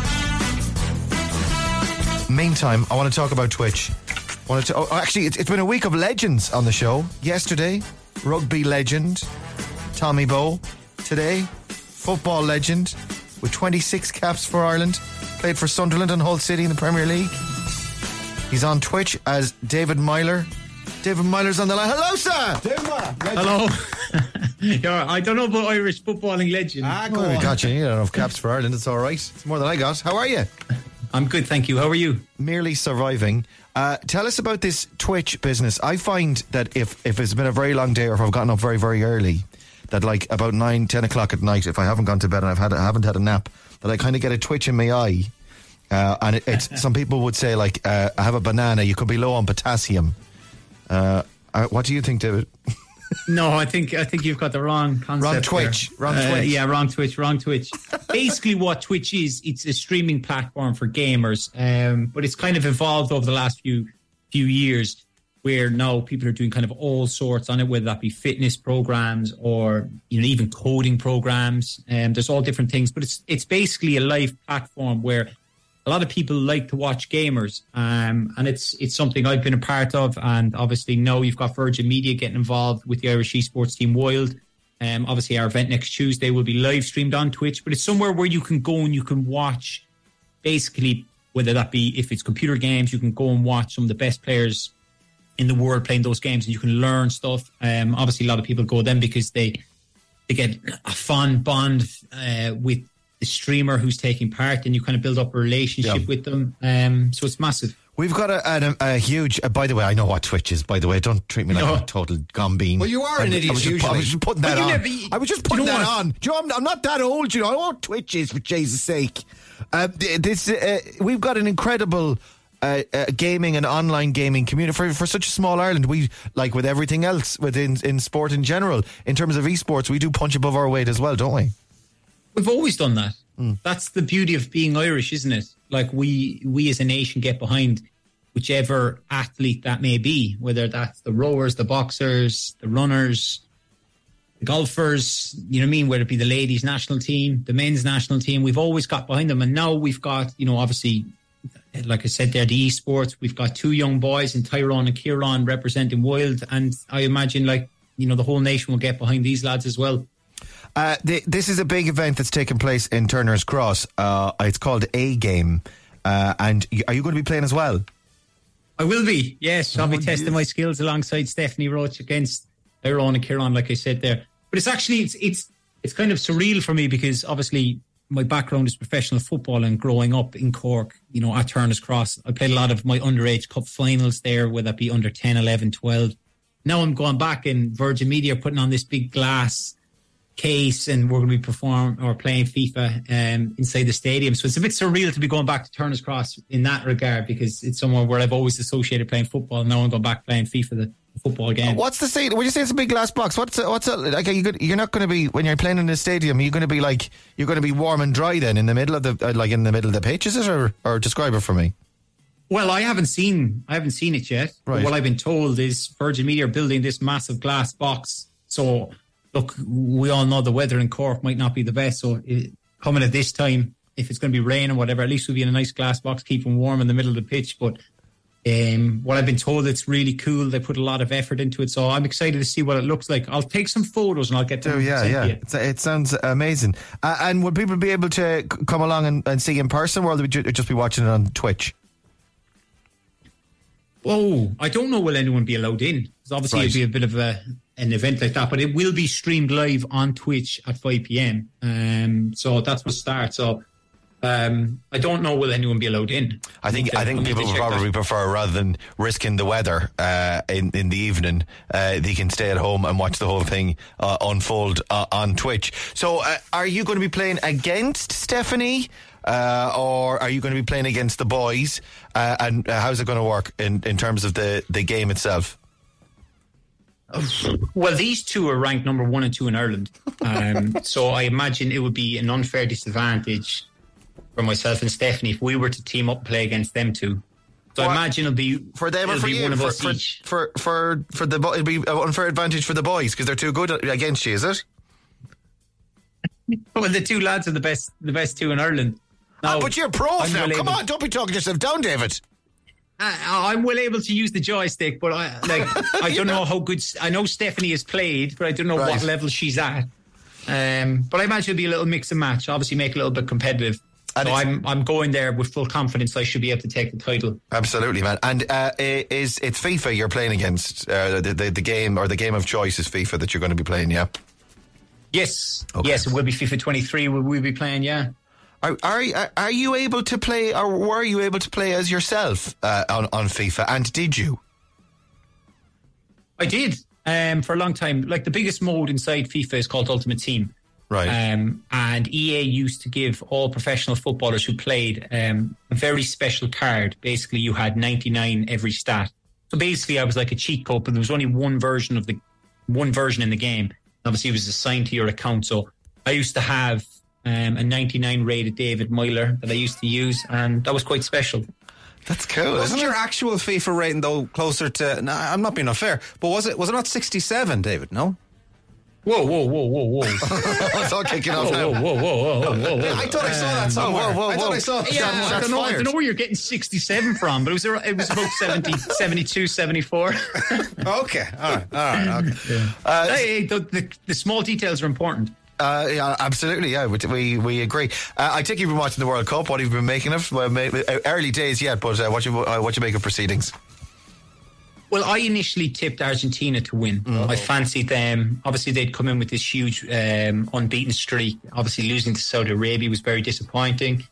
Meantime, I want to talk about Twitch. I wanted to, oh, actually, it's, it's been a week of legends on the show. Yesterday, rugby legend Tommy Bowe. Today, football legend with twenty-six caps for Ireland. Played for Sunderland and Hull City in the Premier League. He's on Twitch as David Myler. David Myler's on the line. Hello, sir. Hello. Yeah, I don't know about Irish footballing legend. Ah, go Oh, on. gotcha. You don't have caps for Ireland. It's all right. It's more than I got. How are you? I'm good, thank you. How are you? Merely surviving. Uh, tell us about this Twitch business. I find that if, if it's been a very long day or if I've gotten up very, very early, that like about nine, ten o'clock at night, if I haven't gone to bed and I've had, I haven't had a nap, that I kind of get a twitch in my eye. Uh, and it, it's some people would say like, uh, I have a banana, you could be low on potassium. Uh, uh, what do you think, David? No, I think I think you've got the wrong concept. Wrong there. Twitch. Wrong Uh, Twitch. Yeah, wrong Twitch. Wrong Twitch. Basically, what Twitch is, it's a streaming platform for gamers, um, but it's kind of evolved over the last few few years, where now people are doing kind of all sorts on it, whether that be fitness programs or you know even coding programs. And um, there's all different things, but it's it's basically a live platform where a lot of people like to watch gamers, um, and it's it's something I've been a part of. And obviously now you've got Virgin Media getting involved with the Irish esports team Wild. Um, obviously our event next Tuesday will be live streamed on Twitch, but it's somewhere where you can go and you can watch, basically, whether that be if it's computer games, you can go and watch some of the best players in the world playing those games, and you can learn stuff. Um, obviously a lot of people go then because they they get a fun bond uh, with the streamer who's taking part, and you kind of build up a relationship Yeah. with them. Um, so it's massive. We've got a, a, a huge. Uh, by the way, I know what Twitch is. By the way, don't treat me like No. a total gombeen. Well, you are I, an I idiot was just, I usually. was just putting that Well, you on. never- I was just do you putting know that what? on. Do you know, I'm, I'm not that old. You know, I know what Twitch is, for Jesus' sake. Uh, this uh, we've got an incredible. Uh, uh, gaming and online gaming community for for such a small Ireland. We, like with everything else within in sport in general, in terms of esports, we do punch above our weight as well, don't we? We've always done that. Mm. That's the beauty of being Irish, isn't it? Like we we as a nation get behind whichever athlete that may be, whether that's the rowers, the boxers, the runners, the golfers, you know what I mean? Whether it be the ladies' national team, the men's national team, we've always got behind them. And now we've got, you know, obviously, like I said there, the esports, we've got two young boys in Tyrone and Kieran representing Wild. And I imagine, like, you know, the whole nation will get behind these lads as well. Uh, the, this is a big event that's taking place in Turner's Cross. Uh, it's called A Game. Uh, and are you going to be playing as well? I will be, yes. I'll be oh, testing yes. my skills alongside Stephanie Roach against Tyrone and Kieran, like I said there. But it's actually, it's it's it's kind of surreal for me because obviously my background is professional football and growing up in Cork, you know, at Turner's Cross. I played a lot of my underage cup finals there, whether that be under ten, eleven, twelve. Now I'm going back in Virgin Media, putting on this big glass case, and we're going to be performing or playing FIFA um, inside the stadium. So it's a bit surreal to be going back to Turner's Cross in that regard because it's somewhere where I've always associated playing football. Now I'm going back playing FIFA, the football game. What's the state? When you say it's a big glass box, what's it, what's it, like? Are you good, you're not going to be when you're playing in the stadium. Are you going to be like you're going to be warm and dry then in the middle of the uh, like in the middle of the pitch? Is it or or describe it for me? Well, I haven't seen I haven't seen it yet. Right. But what I've been told is Virgin Media are building this massive glass box. So look, we all know the weather in Cork might not be the best. So it, coming at this time, if it's going to be rain or whatever, at least we'll be in a nice glass box, keeping warm in the middle of the pitch. But Um, what I've been told, it's really cool. They put a lot of effort into it, so I'm excited to see what it looks like. I'll take some photos and I'll get to oh, yeah, yeah. It. it sounds amazing. Uh, and would people be able to c- come along and, and see in person, or will they just be watching it on Twitch? Oh, I don't know. Will anyone be allowed in? Because obviously right. it'd be a bit of a an event like that, but it will be streamed live on Twitch at five p.m. Um, so that's what starts. So. Um, I don't know will anyone be allowed in. I think I think people would probably that. prefer rather than risking the weather uh, in in the evening, uh, they can stay at home and watch the whole thing uh, unfold uh, on Twitch. So, uh, are you going to be playing against Stephanie, uh, or are you going to be playing against the boys? Uh, and uh, how's it going to work in in terms of the the game itself? Well, these two are ranked number one and two in Ireland, um, so I imagine it would be an unfair disadvantage for myself and Stephanie if we were to team up and play against them two. So what? I imagine it'll be for them or for you. One of for, us for, each. For for for the it'll be an unfair advantage for the boys because they're too good against you. Is it? Well, the two lads are the best, the best two in Ireland. Now, ah, but you're pros I'm now. well Come able, on, don't be talking yourself down, David. I, I'm well able to use the joystick, but I like I don't know how good. I know Stephanie has played, but I don't know right. what level she's at. Um, but I imagine it'll be a little mix and match. Obviously, make it a little bit competitive. And so I'm I'm going there with full confidence I should be able to take the title. Absolutely, man. And uh, is it's FIFA you're playing against? Uh, the, the the game or the game of choice is FIFA that you're going to be playing, yeah? Yes, okay. yes, it will be FIFA twenty-three. Will we be playing? Yeah. Are are are you able to play, or were you able to play as yourself uh, on on FIFA? And did you? I did um, for a long time. Like the biggest mode inside FIFA is called Ultimate Team. Right. Um, and E A used to give all professional footballers who played um, a very special card. Basically, you had ninety-nine every stat. So basically, I was like a cheat code, but there was only one version of the one version in the game. Obviously, it was assigned to your account. So I used to have um, a ninety-nine rated David Myler that I used to use, and that was quite special. That's cool. Wasn't isn't your it? actual FIFA rating though closer to? No, I'm not being unfair, but was it was it not sixty-seven, David? No. Whoa, whoa, whoa, whoa, whoa. It's all kicking off whoa, now. Whoa, whoa, whoa, whoa, whoa, whoa. I thought I saw that somewhere. Um, whoa, whoa, whoa. I thought I saw yeah, somewhere. I don't, know, I don't know where you're getting sixty-seven from, but it was it was about seventy, seventy-two, seventy-four. Okay, all right, all right, okay. Yeah. Uh, hey, the, the, the small details are important. Uh, yeah, absolutely, yeah, we we agree. Uh, I think you've been watching the World Cup. What have you been making of? Well, early days yet, but uh, what you uh, what you make of proceedings? Well, I initially tipped Argentina to win. Mm. I fancied them. Obviously, they'd come in with this huge um, unbeaten streak. Obviously, losing to Saudi Arabia was very disappointing.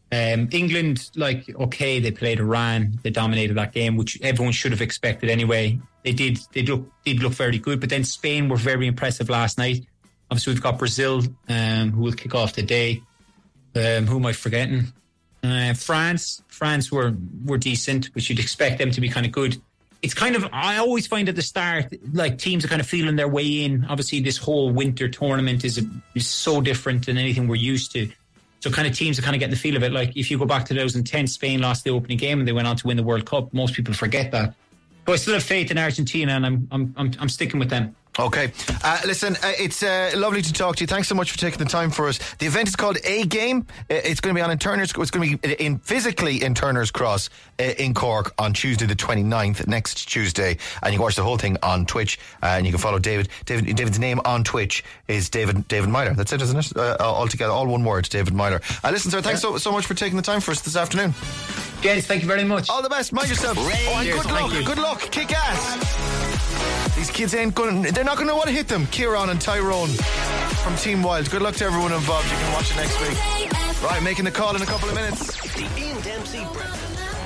Um, England, like, okay, they played Iran, they dominated that game, which everyone should have expected anyway. They did, they look, did look very good, but then Spain were very impressive last night. Obviously, we've got Brazil, um, who will kick off the day. Um, who am I forgetting? Uh, France, France were were decent, which you'd expect them to be kind of good. It's kind of, I always find at the start, like teams are kind of feeling their way in. Obviously, this whole winter tournament is is so different than anything we're used to. So kind of teams are kind of getting the feel of it. Like if you go back to two thousand ten, Spain lost the opening game and they went on to win the World Cup. Most people forget that. So I still have faith in Argentina, and I'm I'm I'm, I'm sticking with them. Okay. Uh, listen, uh, it's uh, lovely to talk to you. Thanks so much for taking the time for us. The event is called A Game. It's going to be on in Turner's. It's going to be in physically in Turner's Cross uh, in Cork on Tuesday the twenty-ninth, next Tuesday. And you can watch the whole thing on Twitch. Uh, and you can follow David. David. David's name on Twitch is David David Myler. That's it, isn't it? Uh, all together, all one word, David Myler. Uh, listen, sir, thanks yeah. so, so much for taking the time for us this afternoon. James, thank you very much. All the best. Mind yourself. Ray, oh, and cheers, good luck. Good luck. Kick ass. These kids ain't going to, they're not going to want to hit them. Kieran and Tyrone from Team Wild. Good luck to everyone involved. You can watch it next week. Right, making the call in a couple of minutes. The Ian Dempsey Breakfast.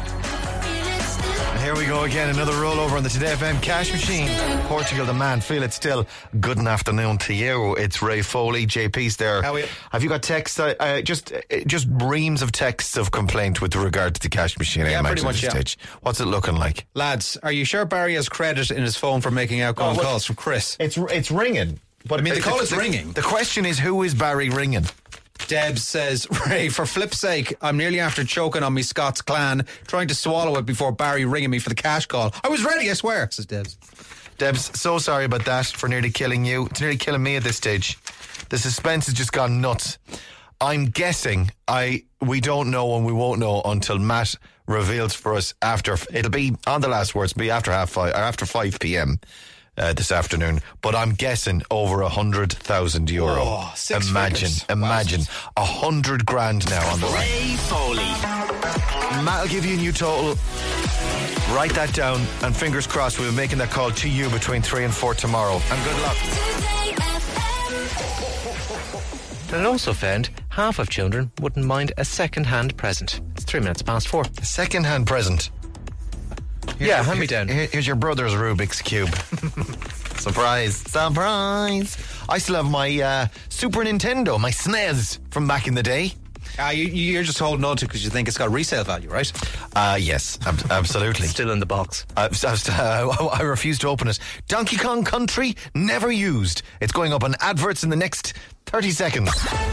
And here we go again. Another rollover on the Today F M cash machine. Portugal, the man. Feel it still. Good afternoon to you. It's Ray Foley. J P's there. How are you? Have you got texts? Uh, uh, just uh, just reams of texts of complaint with regard to the cash machine. Yeah, I pretty much, yeah. Stage. What's it looking like? Lads, are you sure Barry has credit in his phone for making outgoing Oh, well, calls from Chris? It's it's ringing. But I mean, the call is ringing. The question is, who is Barry ringing? Debs says, Ray, for flip's sake, I'm nearly after choking on me Scots clan, trying to swallow it before Barry ringing me for the cash call. I was ready, I swear, says Debs. Debs, so sorry about that, for nearly killing you. It's nearly killing me at this stage. The suspense has just gone nuts. I'm guessing I we don't know and we won't know until Matt reveals for us after. It'll be on the last words, be after half five or after five p.m. Uh, this afternoon, but I'm guessing over a hundred thousand euro. Oh, six imagine, figures. imagine a hundred grand now on the line. Ray Foley. Matt will give you a new total. Write that down, and fingers crossed we'll be making that call to you between three and four tomorrow. And good luck. And also found half of children wouldn't mind a second-hand present. It's three minutes past four. A second-hand present. Here's yeah, your, hand me down. Here, here's your brother's Rubik's Cube. Surprise. Surprise. I still have my uh, Super Nintendo, my S N E S from back in the day. Uh, you, you're just holding on to it because you think it's got resale value, right? Uh, yes, ab- absolutely. Still in the box. Uh, uh, I refuse to open it. Donkey Kong Country, never used. It's going up on adverts in the next thirty seconds.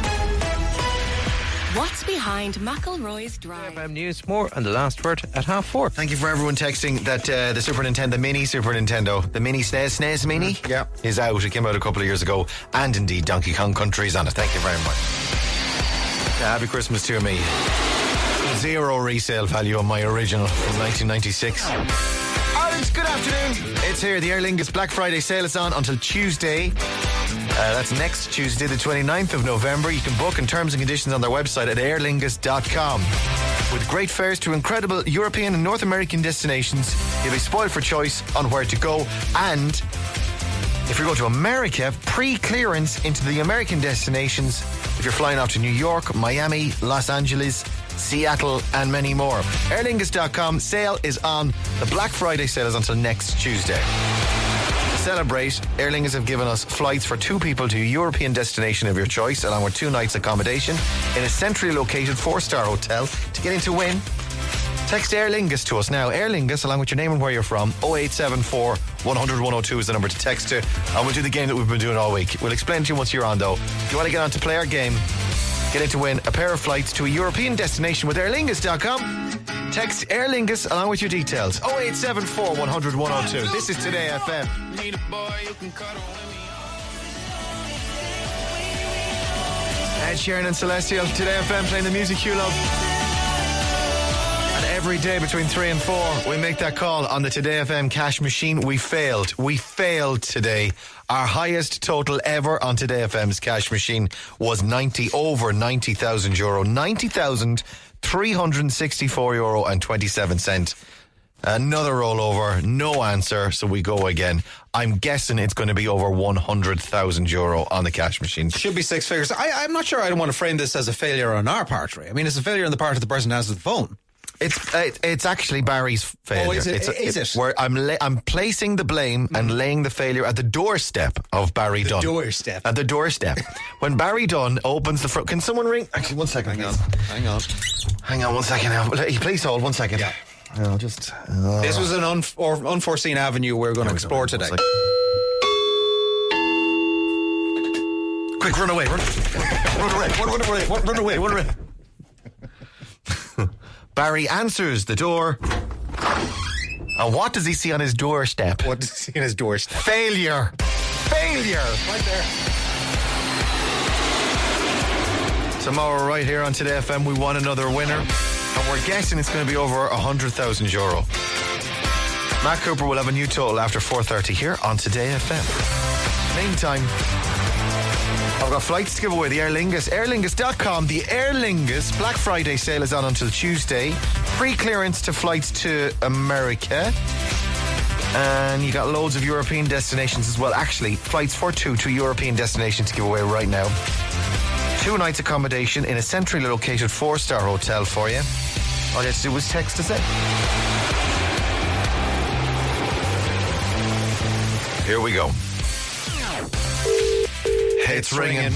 What's behind McElroy's drive? F M News, more on the last word at half four. Thank you for everyone texting that uh, the Super Nintendo, the mini Super Nintendo, the mini S N E S, S N E S Mini, Mm, yeah. is out. It came out a couple of years ago, and indeed Donkey Kong Country is on it. Thank you very much. Yeah, happy Christmas to me. Zero resale value on my original from nineteen ninety-six. Alex, good afternoon. It's here. The Aer Lingus Black Friday sale is on until Tuesday. Uh, that's next Tuesday, the twenty-ninth of November. You can book and terms and conditions on their website at aer lingus dot com. With great fares to incredible European and North American destinations, you'll be spoiled for choice on where to go. And if you're going to America, pre-clearance into the American destinations if you're flying off to New York, Miami, Los Angeles, Seattle, and many more. aer lingus dot com. Sale is on. The Black Friday sale is until next Tuesday. To celebrate, Aer Lingus have given us flights for two people to a European destination of your choice, along with two nights accommodation in a centrally located four-star hotel. To get in to win, text Aer Lingus to us now. Aer Lingus, along with your name and where you're from. oh eight seven four, one hundred, one oh two is the number to text to. And we'll do the game that we've been doing all week. We'll explain to you once you're on, though. If you want to get on to play our game, get in to win a pair of flights to a European destination with aer lingus dot com. Text Aer Lingus along with your details. oh eight seven four, one hundred, one oh two. This is Today F M. Need a boy who can cuddle with me. Ed Sheeran and Celestial. Today F M playing the music you love. And every day between three and four, we make that call on the Today F M cash machine. We failed. We failed today. Our highest total ever on Today F M's cash machine was ninety, over ninety thousand euro. ninety thousand three hundred sixty-four euro and twenty-seven cents. Another rollover, no answer, so we go again. I'm guessing it's going to be over one hundred thousand euro on the cash machine. Should be six figures. I, I'm not sure I don't want to frame this as a failure on our part, Ray. I mean, it's a failure on the part of the person who answers the phone. It's uh, it's actually Barry's failure. Oh, is it? It's a, Is it's it? Where I'm la- I'm placing the blame mm. and laying the failure at the doorstep of Barry the Dunn. doorstep. At the doorstep. When Barry Dunn opens the front... Can someone ring? Actually, one second. Hang on. Hang on. Hang on one second now. Please hold one second. Yeah. I'll just... Uh, this was an un- or unforeseen avenue we're going to explore today. Quick, run away. Run, run away. Run, run away. Run, run away. Run away. Barry answers the door. And what does he see on his doorstep? What does he see on his doorstep? Failure. Failure. Right there. Tomorrow, right here on Today F M, we won another winner. And we're guessing it's going to be over one hundred thousand euro. Matt Cooper will have a new total after four thirty here on Today F M. Meantime, I've got flights to give away, the Aer Lingus. Aer Lingus dot com. The Aer Lingus Black Friday sale is on until Tuesday. Free clearance to flights to America. And you got loads of European destinations as well. Actually, flights for two to European destinations to give away right now. Two nights accommodation in a centrally located four-star hotel for you. All you have to do was text us in. Here we go. It's ringing.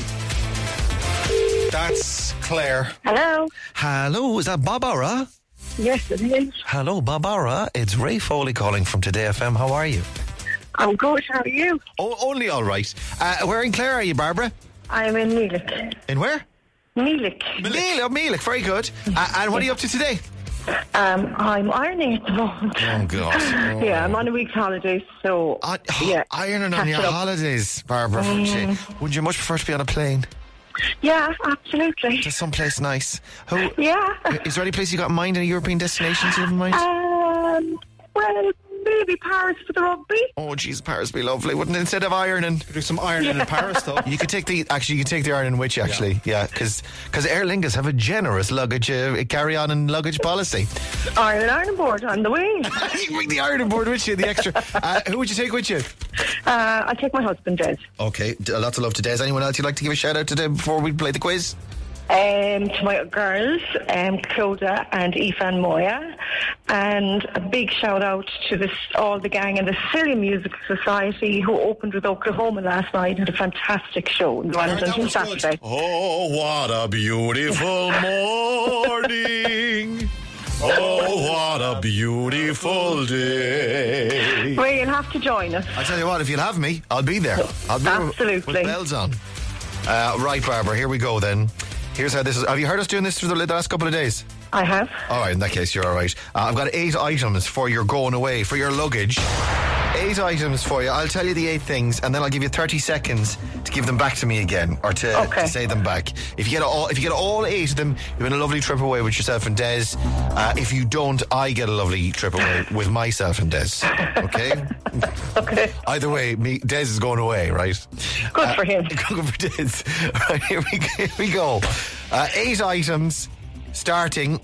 That's Claire. Hello. Hello, is that Barbara? Yes, it is. Hello, Barbara. It's Ray Foley calling from Today F M. How are you? I'm good. How are you? Oh, only all right. Uh, where in Clare are you, Barbara? I'm in Meelick. In where? Meelick. Meelick. Oh, Meelick. Very good. Uh, and what are you up to today? Um, I'm ironing at the moment. Oh, God. Oh. Yeah, I'm on a week's holiday, so... Uh, yeah. Ironing on your holidays, Barbara. Mm. Would you much prefer to be on a plane? Yeah, absolutely. To someplace nice. Who, yeah. Is there any place you got in mind, any European destinations you have in mind? Um, well, maybe Paris for the rugby. Oh, jeez, Paris would be lovely, wouldn't it? Instead of ironing. Do some ironing yeah. in Paris, though. You could take the, actually, you could take the ironing with you, actually. Yeah, because yeah, Aer Lingus have a generous luggage, uh, carry-on and luggage policy. Iron iron board on the way. You can bring the ironing board with you, the extra. Uh, who would you take with you? Uh, I'll take my husband, Des. Okay, lots of love to Des. Anyone else you'd like to give a shout out to Des before we play the quiz? Um, to my girls, um, Clodagh and Aoife and Moya, and a big shout out to this, all the gang in the Sicilian Music Society who opened with Oklahoma last night. Had a fantastic show in Wellington on Saturday. Oh, what a beautiful morning! Oh, what a beautiful day! Well, you'll have to join us. I tell you what, if you'll have me, I'll be there. I'll be Absolutely. There with bells on. Uh, right, Barbara, here we go then. Here's how this is. Have you heard us doing this for the last couple of days? I have. All right, in that case, you're all right. Uh, I've got eight items for your going away, for your luggage. Eight items for you. I'll tell you the eight things, and then I'll give you thirty seconds to give them back to me again, or to, okay. to say them back. If you get all, if you get all eight of them, you've been a lovely trip away with yourself and Des. Uh, if you don't, I get a lovely trip away with myself and Des. Okay. Okay. Either way, me, Des is going away, right? Good uh, for him. Good for Des. Right, here we, here we go. Uh, eight items, starting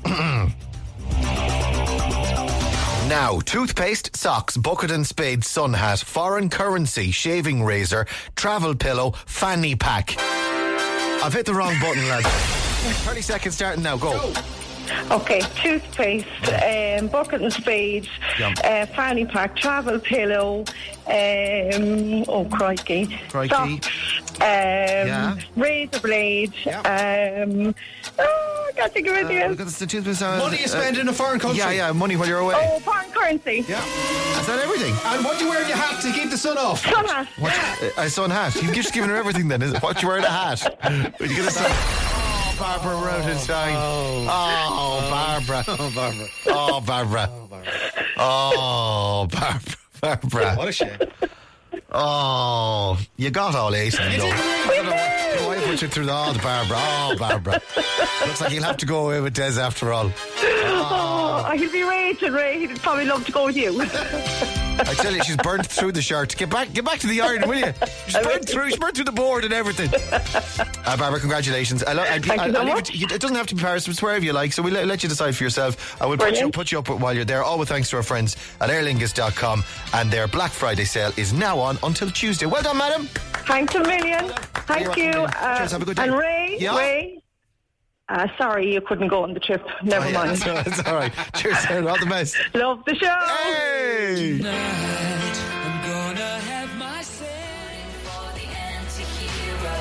now. Toothpaste, socks, bucket and spade, sun hat, foreign currency, shaving razor, travel pillow, fanny pack. I've hit the wrong button, lads. thirty seconds starting now, go. go. Okay, toothpaste, um, bucket and spade, yeah. uh, fanny pack, travel pillow, um, oh crikey, crikey. Socks, um, yeah. razor blade, yeah. um, oh, I can't think of anything else. Uh, the toothpaste, uh, money you spend uh, in a foreign country. Yeah, yeah, money while you're away. Oh, foreign currency. Yeah. Is that everything? And what do you wear in your hat to keep the sun off? Sun hat. What, uh, a sun hat. You've just given her everything then, is it? What you wear in a hat? Are you gonna say? Barbara wrote it down. Oh, oh, Barbara. Oh, Barbara. Oh, Barbara. Oh, Barbara. Barbara. What a shame. Oh, you got all eight of them, though. I put you through the, oh, the Barbara. Oh, Barbara. Looks like you'll have to go away with Des after all. Oh, oh he'll be raging, Ray. He'd probably love to go with you. I tell you, she's burnt through the shirt. Get back, get back to the iron, will you? She's burnt through. She's burnt through the board and everything. Uh, Barbara, congratulations. I lo- I, Thank I, you so I'll leave much. it, to- it doesn't have to be Paris. It's wherever you like. So we'll let, let you decide for yourself. I will put you, Brilliant. put you up while you're there. All with thanks to our friends at aer lingus dot com, and their Black Friday sale is now on until Tuesday. Well done, madam. Thanks a million. Thank You're you. welcome, Uh, Cheers, have a good day. And Ray, Yeah? Ray. Uh, sorry, you couldn't go on the trip. Never Oh, yeah, mind. That's, that's all right. Cheers, Sarah. All the best. Love the show. Hey! I'm gonna have my say for the anti-hero.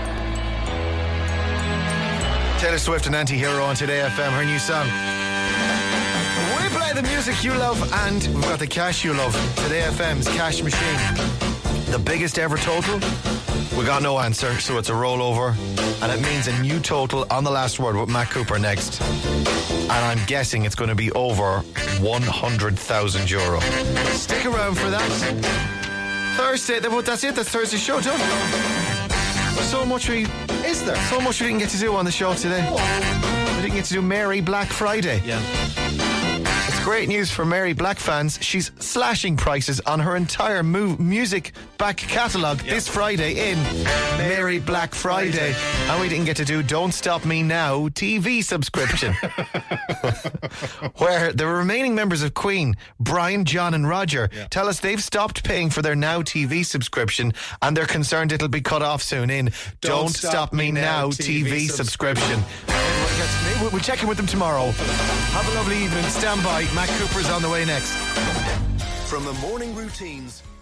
Taylor Swift and Anti-Hero on Today F M, her new song. We play the music you love, and we've got the cash you love. Today F M's cash machine. The biggest ever total? We got no answer, so it's a rollover, and it means a new total on the last word with Matt Cooper next. And I'm guessing it's going to be over one hundred thousand euro. Stick around for that. Thursday, that's it, that's Thursday's show, don't you? So much we Is there? so much we didn't get to do on the show today. We didn't get to do Mary Black Friday. Yeah. It's great news for Mary Black fans. She's slashing prices on her entire mu- music back catalogue this Friday in Mary Black Friday. And we didn't get to do Don't Stop Me Now T V subscription. Where the remaining members of Queen, Brian, John and Roger, tell us they've stopped paying for their Now T V subscription and they're concerned it'll be cut off soon in Don't, Stop, Me Now T V subscription. We'll we'll check in with them tomorrow. Have a lovely evening. Stand by. Matt Cooper's on the way next. From the morning routines